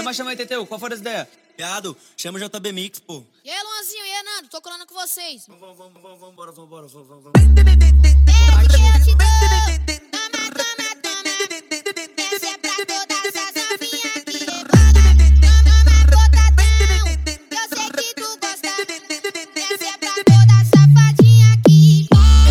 Chama aí, Teteu. Qual foi as ideias? Viado, chama o JB Mix, pô. E aí, Luanzinho, e aí, Nando? Tô colando com vocês. Vambora. Essa é pra todas as novinhas aqui. Toma botadão, eu sei que tu gosta. Essa é pra toda safadinha aqui.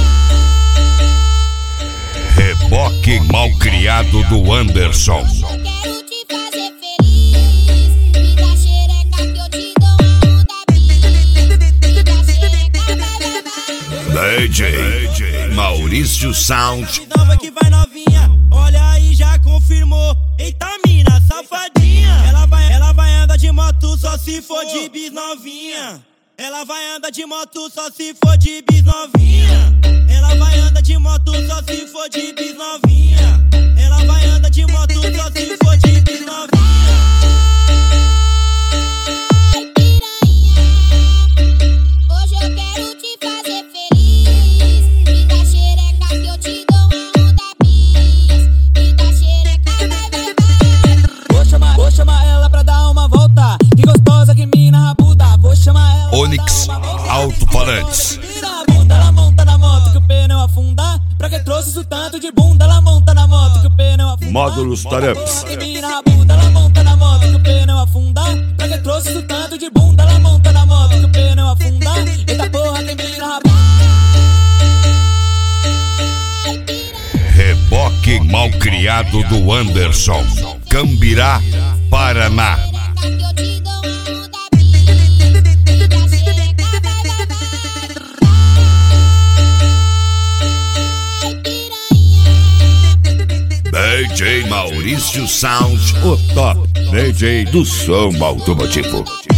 Reboque malcriado do Anderson. Quero te fazer feliz. Me dá xereca que eu te dou uma onda bis. Me dá xereca, vai. DJ Maurício Sound. Nova que vai novinha, olha aí, já confirmou. Eita mina, safadinha. Ela vai andar de moto só se for de bis novinha. Ela vai andar de moto só se for de bis novinha. Ela vai andar de moto só se for de bis novinha. Ela vai andar de moto só se for de bis novinha. Hoje eu quero te fazer feliz. Me dá xereca que eu te dou uma onda bis. Me dá xereca, vai. Vou chamar ela pra dar uma volta. Que gostosa, que mina rabuda. Vou chamar ela. Onix Alto-Falantes. Vira a bunda, ela monta na moto que o pneu afunda. Pra que trouxe isso tanto de bunda? Ela monta na moto que o pneu afunda. Módulos Taramps. Que mina rabuda, ela monta na moto que o pneu afunda. Pra que trouxe isso tanto de bunda? Ela monta na moto que o pneu afunda. Eita porra, que mina rabuda. Reboque malcriado do Anderson. Cambirá, Paraná. Que eu te dou uma onda bis. Me dá xereca, vai. DJ Maurício Sound, o top DJ do som automotivo.